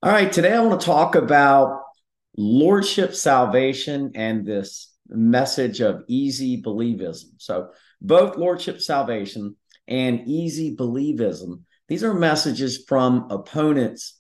All right, today I want to talk about lordship salvation and this message of easy believism. So, both lordship salvation and easy believism, these are messages from opponents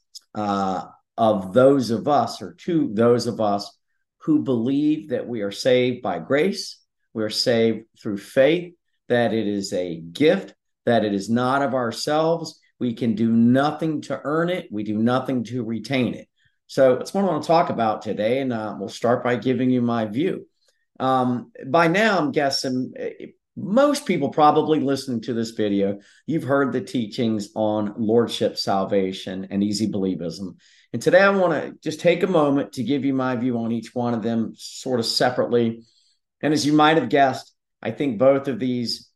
of those of us, or to those of us who believe that we are saved by grace, we are saved through faith, that it is a gift, that it is not of ourselves. We can do nothing to earn it. We do nothing to retain it. So that's what I want to talk about today. And we'll start by giving you my view. By now, I'm guessing most people probably listening to this video, you've heard the teachings on lordship salvation and easy believism. And today I want to just take a moment to give you my view on each one of them sort of separately. And as you might have guessed, I think both of these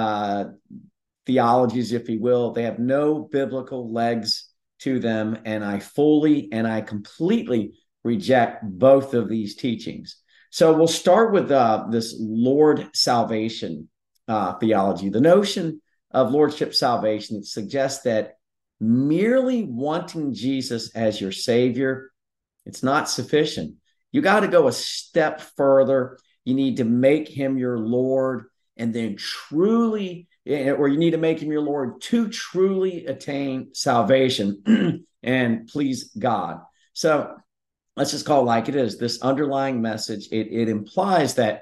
theologies, if you will, they have no biblical legs to them. And I completely reject both of these teachings. So we'll start with this Lord salvation theology. The notion of lordship salvation suggests that merely wanting Jesus as your Savior, it's not sufficient. You got to go a step further. You need to make him your Lord, and then truly, or you need to make him your Lord to truly attain salvation and please God. So let's just call it like it is. This underlying message, it implies that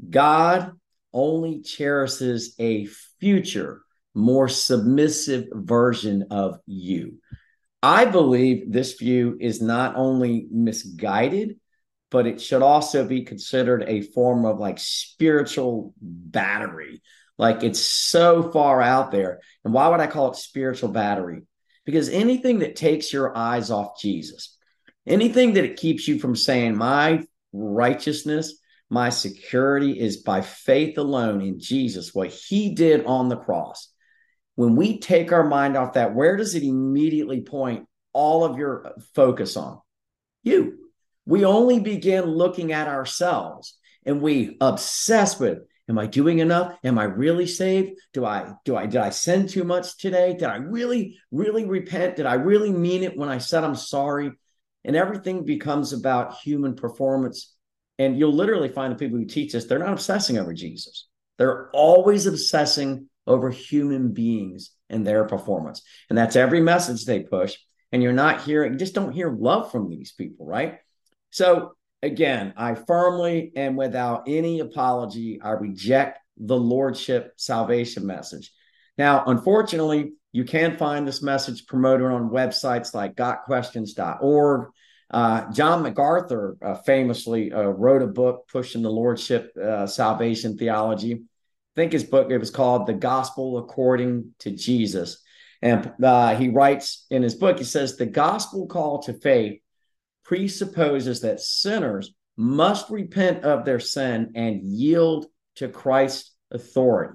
God only cherishes a future, more submissive version of you. I believe this view is not only misguided, but it should also be considered a form of like spiritual battery. Like it's so far out there. And why would I call it spiritual battery? Because anything that takes your eyes off Jesus, anything that it keeps you from saying, my righteousness, my security is by faith alone in Jesus, what he did on the cross. When we take our mind off that, where does it immediately point all of your focus on? You. We only begin looking at ourselves and we obsess with, am I doing enough? Am I really saved? Did I sin too much today? Did I really repent? Did I really mean it when I said I'm sorry? And everything becomes about human performance. And you'll literally find the people who teach us, they're not obsessing over Jesus. They're always obsessing over human beings and their performance. And that's every message they push. And you're not hearing, you just don't hear love from these people, right? So again, I firmly and without any apology, I reject the lordship salvation message. Now, unfortunately, you can find this message promoted on websites like gotquestions.org. John MacArthur famously wrote a book pushing the lordship salvation theology. I think his book, it was called The Gospel According to Jesus. And he writes in his book, he says, the gospel call to faith presupposes that sinners must repent of their sin and yield to Christ's authority.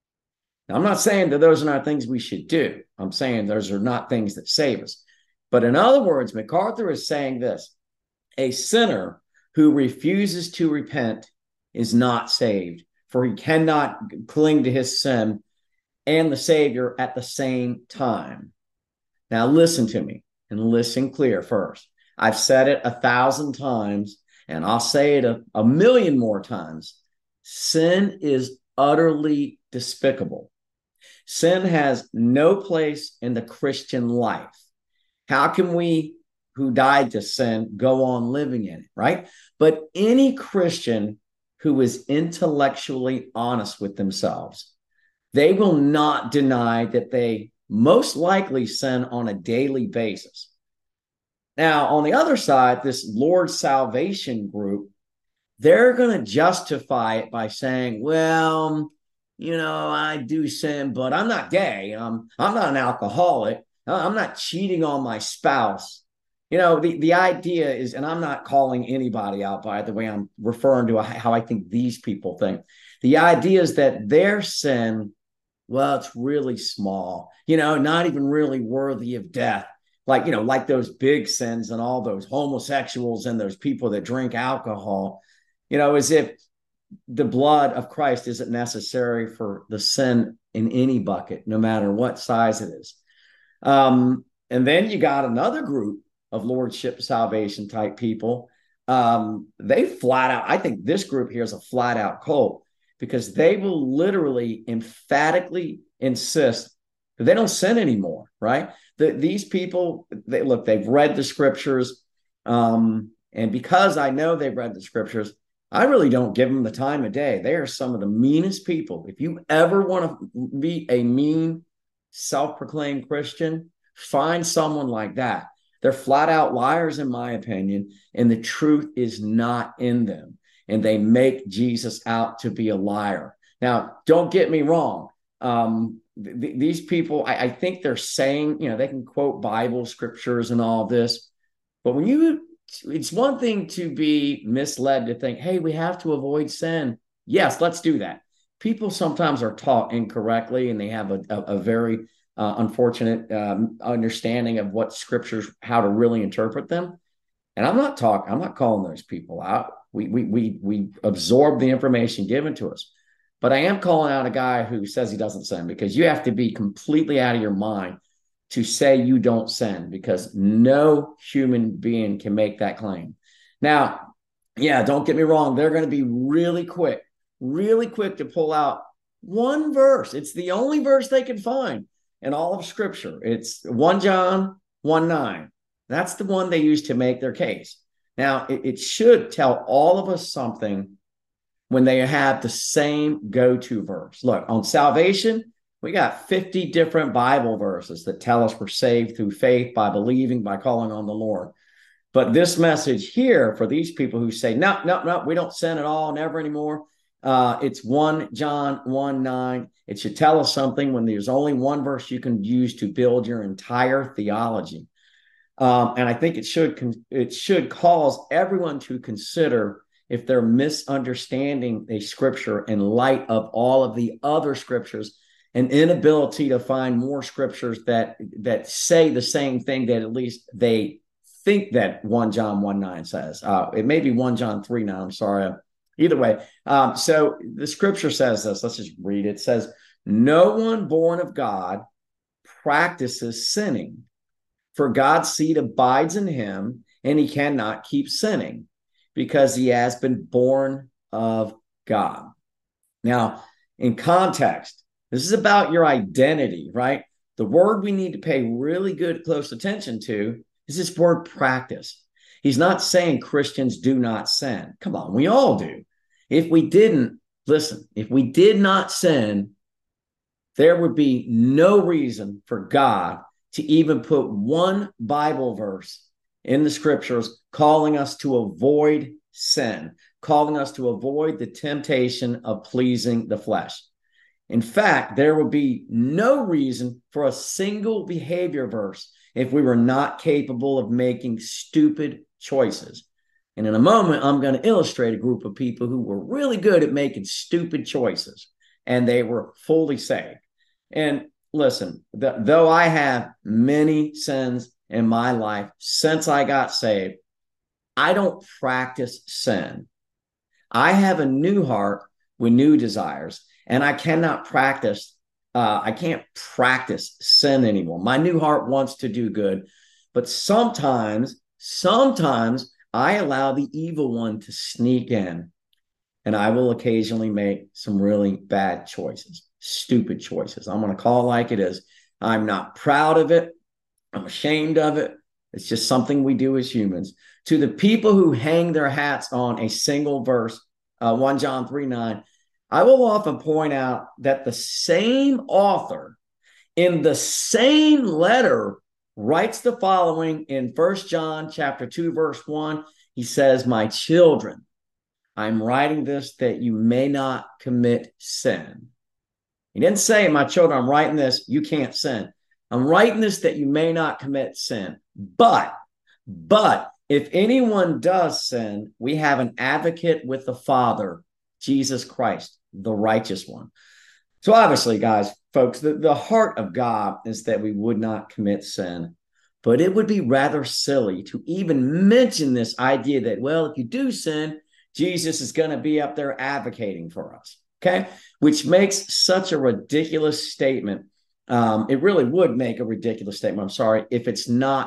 Now, I'm not saying that those are not things we should do. I'm saying those are not things that save us. But in other words, MacArthur is saying this: a sinner who refuses to repent is not saved, for he cannot cling to his sin and the Savior at the same time. Now, listen to me and listen clear first. I've said it 1,000 times, and I'll say it a million more times. Sin is utterly despicable. Sin has no place in the Christian life. How can we who died to sin go on living in it, right? But any Christian who is intellectually honest with themselves, they will not deny that they most likely sin on a daily basis. Now, on the other side, this Lord salvation group, they're going to justify it by saying, well, I do sin, but I'm not gay. I'm not an alcoholic. I'm not cheating on my spouse. The idea is, and I'm not calling anybody out, by the way, I'm referring to how I think these people think. The idea is that their sin, well, it's really small, not even really worthy of death. Like those big sins and all those homosexuals and those people that drink alcohol, as if the blood of Christ isn't necessary for the sin in any bucket, no matter what size it is. And then you got another group of lordship salvation type people, they flat out, I think this group here is a flat out cult, because they will literally emphatically insist that they don't sin anymore, right? These people, they've read the scriptures. And because I know they've read the scriptures, I really don't give them the time of day. They are some of the meanest people. If you ever want to be a mean, self-proclaimed Christian, find someone like that. They're flat out liars, in my opinion, and the truth is not in them. And they make Jesus out to be a liar. Now, don't get me wrong. These people, I think they're saying, they can quote Bible scriptures and all this. But it's one thing to be misled to think, hey, we have to avoid sin. Yes, let's do that. People sometimes are taught incorrectly, and they have a very unfortunate understanding of what scriptures, how to really interpret them. And I'm not calling those people out. We absorb the information given to us. But I am calling out a guy who says he doesn't sin, because you have to be completely out of your mind to say you don't sin, because no human being can make that claim. Now, yeah, don't get me wrong. They're going to be really quick to pull out one verse. It's the only verse they can find in all of Scripture. It's 1 John 1:9. That's the one they use to make their case. Now, it should tell all of us something when they have the same go-to verse. Look, on salvation, we got 50 different Bible verses that tell us we're saved through faith, by believing, by calling on the Lord. But this message here, for these people who say, no, we don't sin at all, never anymore. It's 1 John 1:9. It should tell us something when there's only one verse you can use to build your entire theology. And I think it should cause everyone to consider if they're misunderstanding a scripture in light of all of the other scriptures, an inability to find more scriptures that say the same thing that at least they think that 1 John 1:9 says. It may be 1 John 3:9. I'm sorry. Either way. So the scripture says this. Let's just read it. It says, no one born of God practices sinning, for God's seed abides in him, and he cannot keep sinning, because he has been born of God. Now, in context, this is about your identity, right? The word we need to pay really good, close attention to is this word practice. He's not saying Christians do not sin. Come on, we all do. If we did not sin, there would be no reason for God to even put one Bible verse in the scriptures calling us to avoid sin, calling us to avoid the temptation of pleasing the flesh. In fact, there would be no reason for a single behavior verse if we were not capable of making stupid choices. And in a moment, I'm going to illustrate a group of people who were really good at making stupid choices, and they were fully saved. And listen, though I have many sins in my life since I got saved, I don't practice sin. I have a new heart with new desires, and I can't practice sin anymore. My new heart wants to do good, but sometimes I allow the evil one to sneak in, and I will occasionally make some really bad choices, stupid choices. I'm going to call it like it is. I'm not proud of it. I'm ashamed of it. It's just something we do as humans. To the people who hang their hats on a single verse, 1 John 3:9, I will often point out that the same author in the same letter writes the following in 1 John chapter 2, verse 1. He says, my children, I'm writing this that you may not commit sin. He didn't say, my children, I'm writing this, you can't sin. I'm writing this that you may not commit sin. But if anyone does sin, we have an advocate with the Father, Jesus Christ, the righteous one. So obviously, folks, the heart of God is that we would not commit sin. But it would be rather silly to even mention this idea that, well, if you do sin, Jesus is going to be up there advocating for us, okay? Which makes such a ridiculous statement. It really would make a ridiculous statement, I'm sorry, if it's not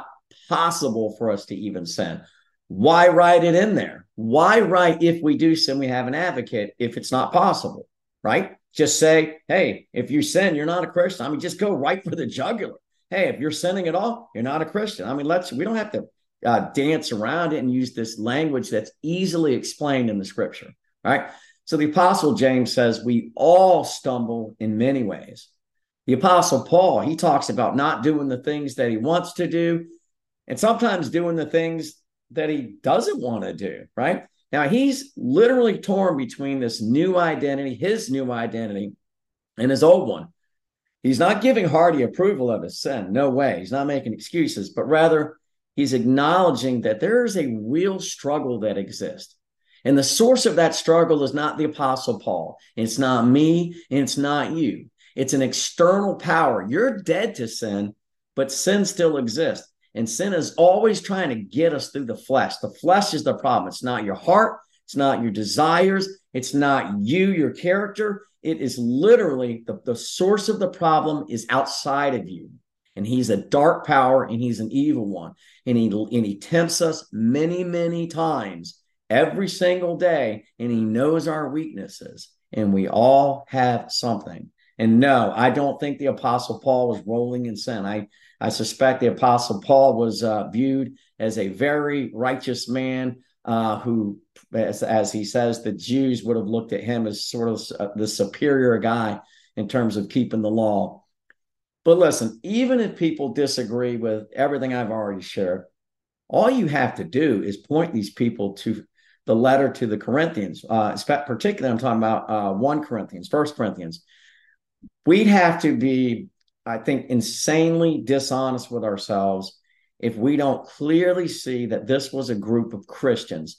impossible for us to even sin. Why write it in there? Why write if we do sin, we have an advocate if it's not possible, right? Just say, hey, if you sin, you're not a Christian. I mean, just go right for the jugular. Hey, if you're sinning at all, you're not a Christian. I mean, we don't have to dance around it and use this language that's easily explained in the scripture, right? So the Apostle James says we all stumble in many ways. The Apostle Paul, he talks about not doing the things that he wants to do and sometimes doing the things that he doesn't want to do, right? Now, he's literally torn between this new identity, his new identity, and his old one. He's not giving hearty approval of his sin. No way. He's not making excuses, but rather he's acknowledging that there is a real struggle that exists. And the source of that struggle is not the Apostle Paul. It's not me, and it's not you. It's an external power. You're dead to sin, but sin still exists. And sin is always trying to get us through the flesh. The flesh is the problem. It's not your heart. It's not your desires. It's not you, your character. It is literally the source of the problem is outside of you. And he's a dark power and he's an evil one. And he tempts us many, many times every single day. And he knows our weaknesses. And we all have something. And no, I don't think the Apostle Paul was rolling in sin. I suspect the Apostle Paul was viewed as a very righteous man who, as he says, the Jews would have looked at him as sort of the superior guy in terms of keeping the law. But listen, even if people disagree with everything I've already shared, all you have to do is point these people to the letter to the Corinthians. Particularly, I'm talking about 1 Corinthians. We'd have to be, I think, insanely dishonest with ourselves if we don't clearly see that this was a group of Christians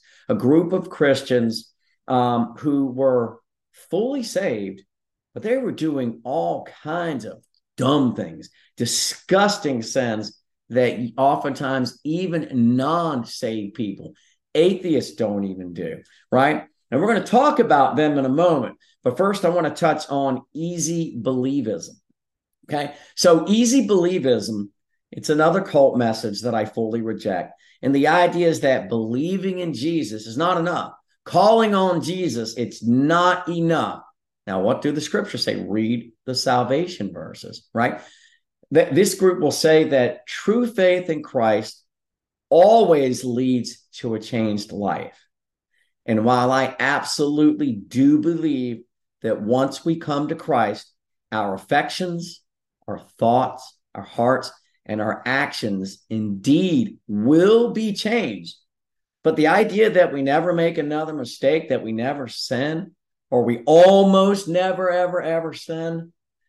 who were fully saved, but they were doing all kinds of dumb things, disgusting sins that oftentimes even non-saved people, atheists don't even do, right? And we're going to talk about them in a moment. But first, I want to touch on easy believism. Okay, so easy believism, it's another cult message that I fully reject. And the idea is that believing in Jesus is not enough. Calling on Jesus, it's not enough. Now, what do the scriptures say? Read the salvation verses, right? This group will say that true faith in Christ always leads to a changed life. And while I absolutely do believe that once we come to Christ, our affections, our thoughts, our hearts, and our actions indeed will be changed. But the idea that we never make another mistake, that we never sin, or we almost never, ever sin,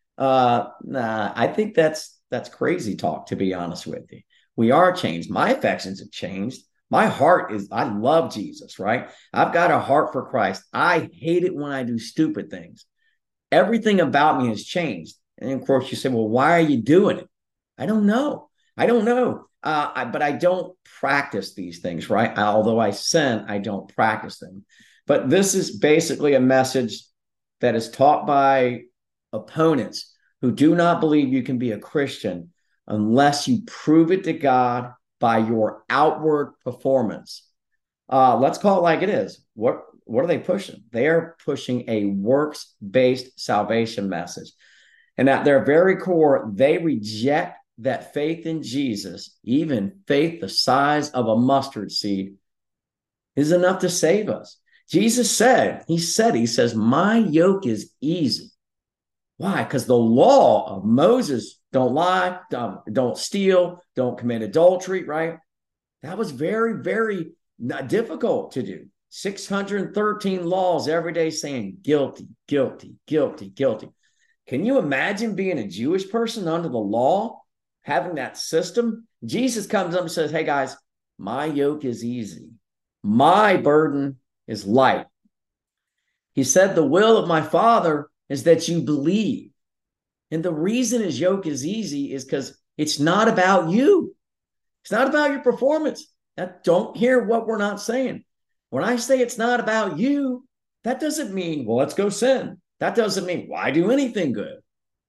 I think that's crazy talk, to be honest with you. We are changed. My affections have changed. My heart I love Jesus, right? I've got a heart for Christ. I hate it when I do stupid things. Everything about me has changed. And of course, you say, well, why are you doing it? I don't know. But I don't practice these things, right? Although I sin, I don't practice them. But this is basically a message that is taught by opponents who do not believe you can be a Christian unless you prove it to God by your outward performance. Let's call it like it is. What are they pushing? They are pushing a works-based salvation message. And at their very core, they reject that faith in Jesus, even faith the size of a mustard seed, is enough to save us. Jesus said, he says, my yoke is easy. Why? Because the law of Moses, don't lie, don't steal, don't commit adultery, right? That was very, very difficult to do. 613 laws every day saying guilty, guilty, guilty, guilty. Can you imagine being a Jewish person under the law, having that system? Jesus comes up and says, hey guys, my yoke is easy. My burden is light. He said, the will of my Father is that you believe. And the reason his yoke is easy is because it's not about you. It's not about your performance. Don't hear what we're not saying. When I say it's not about you, that doesn't mean, well, let's go sin. That doesn't mean, why do anything good?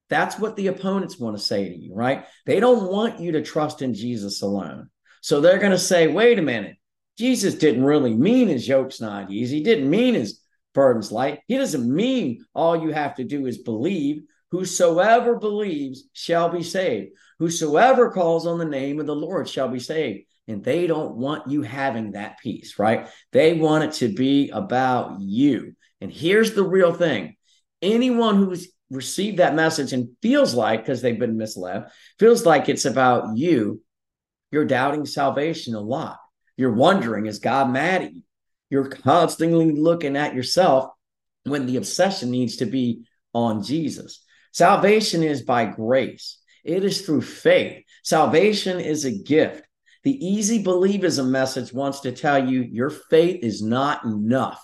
That's what the opponents want to say to you, right? They don't want you to trust in Jesus alone. So they're going to say, wait a minute, Jesus didn't really mean his yoke's not easy. He didn't mean his burden's light. He doesn't mean all you have to do is believe. Whosoever believes shall be saved. Whosoever calls on the name of the Lord shall be saved. And they don't want you having that peace, right? They want it to be about you. And here's the real thing. Anyone who's received that message and feels like, because they've been misled, feels like it's about you, you're doubting salvation a lot. You're wondering, is God mad at you? You're constantly looking at yourself when the obsession needs to be on Jesus. Salvation is by grace. It is through faith. Salvation is a gift. The easy believism message wants to tell you your faith is not enough.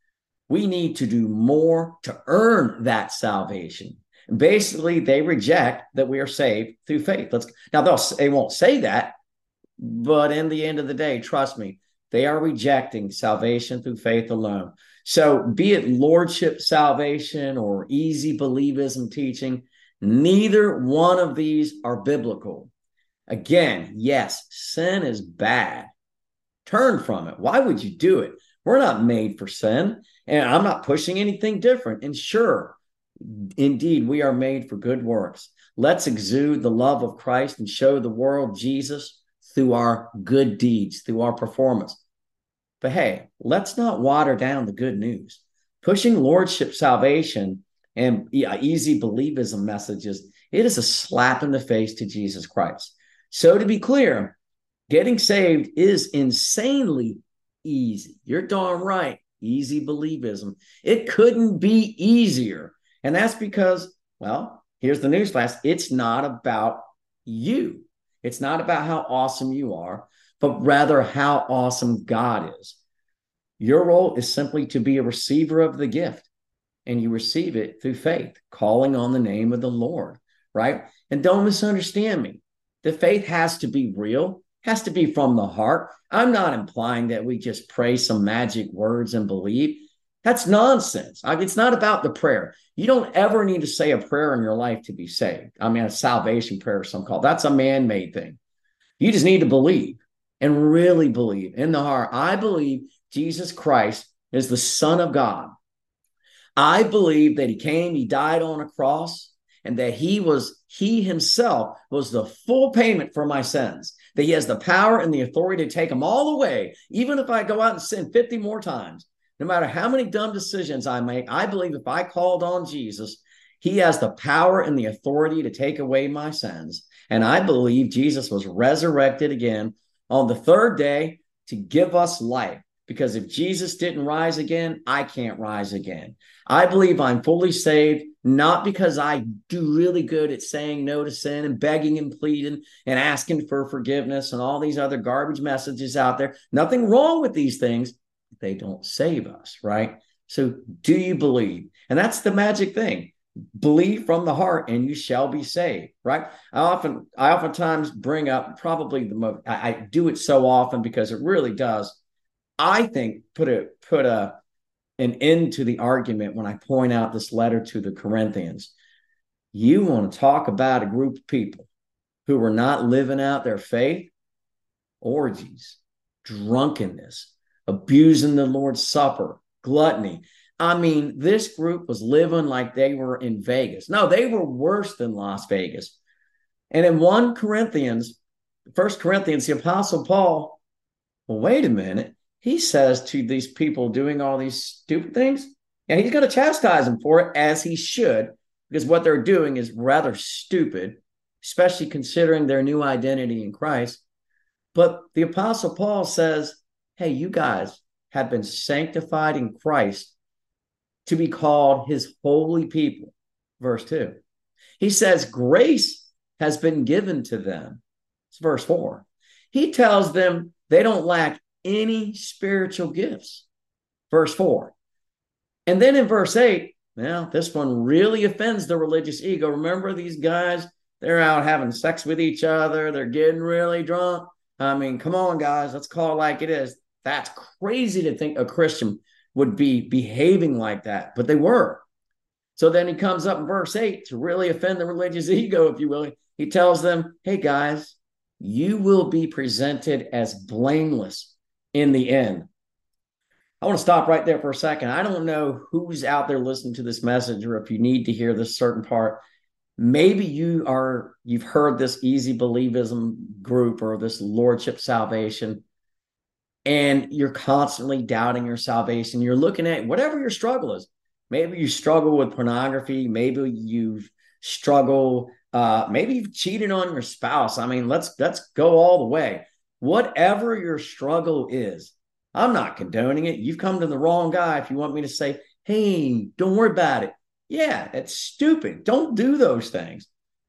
We need to do more to earn that salvation. Basically, they reject that we are saved through faith. They won't say that, but in the end of the day, trust me, they are rejecting salvation through faith alone. So be it lordship salvation or easy believism teaching, neither one of these are biblical. Again, yes, sin is bad. Turn from it. Why would you do it? We're not made for sin, and I'm not pushing anything different. And sure, indeed, we are made for good works. Let's exude the love of Christ and show the world Jesus through our good deeds, through our performance. But hey, let's not water down the good news. Pushing lordship salvation and easy believism messages, it is a slap in the face to Jesus Christ. So to be clear, getting saved is insanely easy. You're darn right. Easy believism. It couldn't be easier. And that's because, well, here's the newsflash. It's not about you. It's not about how awesome you are, but rather how awesome God is. Your role is simply to be a receiver of the gift, and you receive it through faith, calling on the name of the Lord, right? And don't misunderstand me. The faith has to be real, has to be from the heart. I'm not implying that we just pray some magic words and believe. That's nonsense. It's not about the prayer. You don't ever need to say a prayer in your life to be saved. I mean, a salvation prayer, some call. That's a man-made thing. You just need to believe and really believe in the heart. I believe Jesus Christ is the Son of God. I believe that he came, he died on a cross, and that he himself was the full payment for my sins, that he has the power and the authority to take them all away. Even if I go out and sin 50 more times, no matter how many dumb decisions I make, I believe if I called on Jesus, he has the power and the authority to take away my sins. And I believe Jesus was resurrected again on the third day to give us life. Because if Jesus didn't rise again, I can't rise again. I believe I'm fully saved, not because I do really good at saying no to sin and begging and pleading and asking for forgiveness and all these other garbage messages out there. Nothing wrong with these things. They don't save us, right? So do you believe? And that's the magic thing. Believe from the heart and you shall be saved, right? I oftentimes bring up probably the most, I do it so often because it really does, I think, put an end to the argument when I point out this letter to the Corinthians. You want to talk about a group of people who were not living out their faith? Orgies, drunkenness, abusing the Lord's Supper, gluttony. I mean, this group was living like they were in Vegas. No, they were worse than Las Vegas. And in 1 Corinthians, the Apostle Paul, well, wait a minute. He says to these people doing all these stupid things, and he's going to chastise them for it, as he should, because what they're doing is rather stupid, especially considering their new identity in Christ. But the Apostle Paul says, hey, you guys have been sanctified in Christ to be called his holy people. Verse 2. He says grace has been given to them. It's verse 4. He tells them they don't lack any spiritual gifts. Verse 4. And then in verse 8, now this one really offends the religious ego. Remember these guys? They're out having sex with each other. They're getting really drunk. I mean, come on, guys. Let's call it like it is. That's crazy to think a Christian would be behaving like that, but they were. So then he comes up in verse 8 to really offend the religious ego, if you will. He tells them, hey, guys, you will be presented as blameless in the end. I want to stop right there for a second. I don't know who's out there listening to this message, or if you need to hear this certain part. Maybe you've heard this easy believism group or this lordship salvation, and you're constantly doubting your salvation. You're looking at whatever your struggle is. Maybe you struggle with pornography. Maybe you struggle. Maybe you've cheated on your spouse. I mean, let's go all the way. Whatever your struggle is, I'm not condoning it. You've come to the wrong guy if you want me to say, hey, don't worry about it. Yeah, it's stupid. Don't do those things.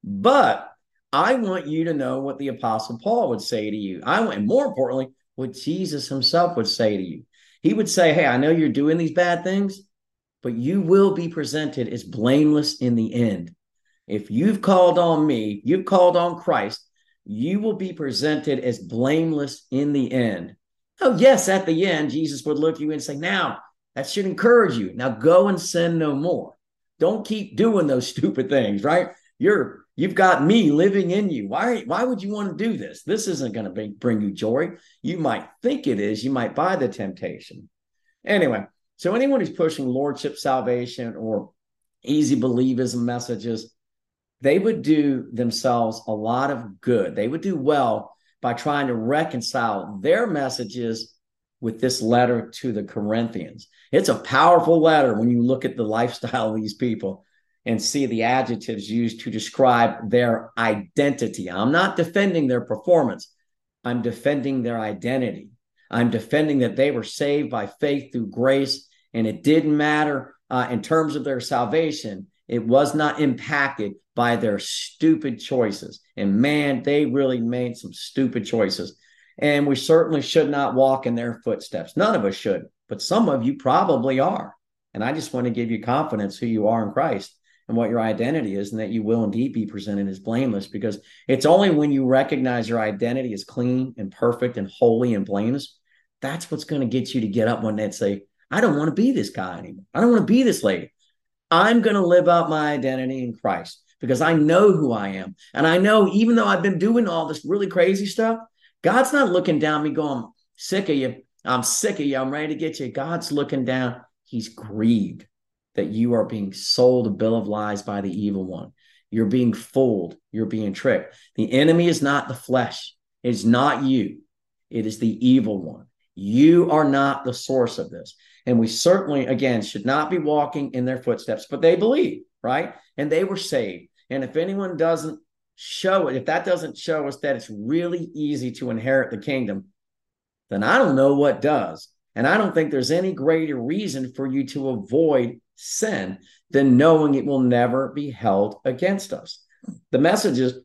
But I want you to know what the Apostle Paul would say to you. And more importantly, what Jesus himself would say to you. He would say, hey, I know you're doing these bad things, but you will be presented as blameless in the end. If you've called on me, you've called on Christ, you will be presented as blameless in the end. Oh, yes, at the end, Jesus would look at you and say, now, that should encourage you. Now go and sin no more. Don't keep doing those stupid things, right? You've got me living in you. Why would you want to do this? This isn't going to bring you joy. You might think it is. You might buy the temptation. Anyway, so anyone who's pushing lordship salvation or easy believism messages, they would do themselves a lot of good. They would do well by trying to reconcile their messages with this letter to the Corinthians. It's a powerful letter when you look at the lifestyle of these people and see the adjectives used to describe their identity. I'm not defending their performance. I'm defending their identity. I'm defending that they were saved by faith through grace, and it didn't matter in terms of their salvation. It was not impacted by their stupid choices. And man, they really made some stupid choices. And we certainly should not walk in their footsteps. None of us should, but some of you probably are. And I just want to give you confidence who you are in Christ and what your identity is, and that you will indeed be presented as blameless, because it's only when you recognize your identity is clean and perfect and holy and blameless, that's what's going to get you to get up one day and say, I don't want to be this guy anymore. I don't want to be this lady. I'm going to live out my identity in Christ because I know who I am. And I know even though I've been doing all this really crazy stuff, God's not looking down me going, sick of you. I'm sick of you. I'm ready to get you. God's looking down. He's grieved that you are being sold a bill of lies by the evil one. You're being fooled. You're being tricked. The enemy is not the flesh. It is not you. It is the evil one. You are not the source of this. And we certainly, again, should not be walking in their footsteps, but they believe, right? And they were saved. And if anyone doesn't show it, if that doesn't show us that it's really easy to inherit the kingdom, then I don't know what does. And I don't think there's any greater reason for you to avoid sin than knowing it will never be held against us. The message is,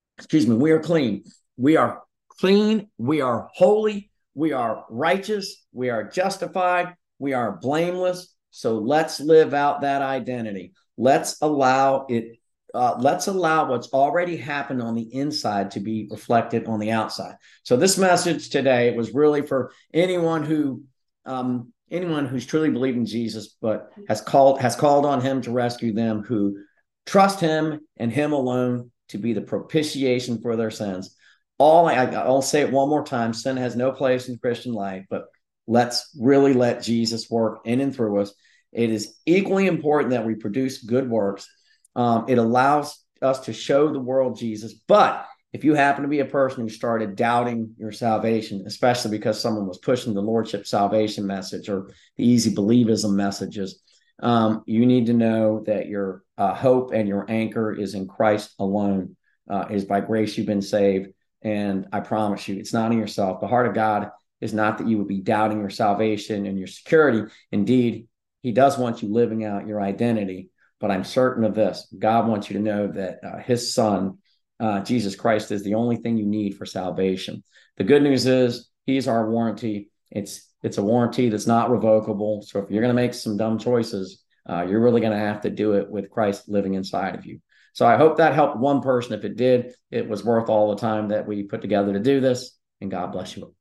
we are clean. We are clean. We are holy. We are righteous. We are justified. We are blameless. So let's live out that identity. Let's allow it. Let's allow what's already happened on the inside to be reflected on the outside. So this message today was really for anyone who's truly believed in Jesus, but has called on him to rescue them, who trust him and him alone to be the propitiation for their sins. I'll say it one more time. Sin has no place in Christian life, but let's really let Jesus work in and through us. It is equally important that we produce good works. It allows us to show the world Jesus. But if you happen to be a person who started doubting your salvation, especially because someone was pushing the lordship salvation message or the easy believism messages, you need to know that your hope and your anchor is in Christ alone. Is by grace you've been saved. And I promise you, it's not in yourself. The heart of God is not that you would be doubting your salvation and your security. Indeed, he does want you living out your identity. But I'm certain of this. God wants you to know that his son, Jesus Christ, is the only thing you need for salvation. The good news is he's our warranty. It's a warranty that's not revocable. So if you're going to make some dumb choices, you're really going to have to do it with Christ living inside of you. So I hope that helped one person. If it did, it was worth all the time that we put together to do this. And God bless you.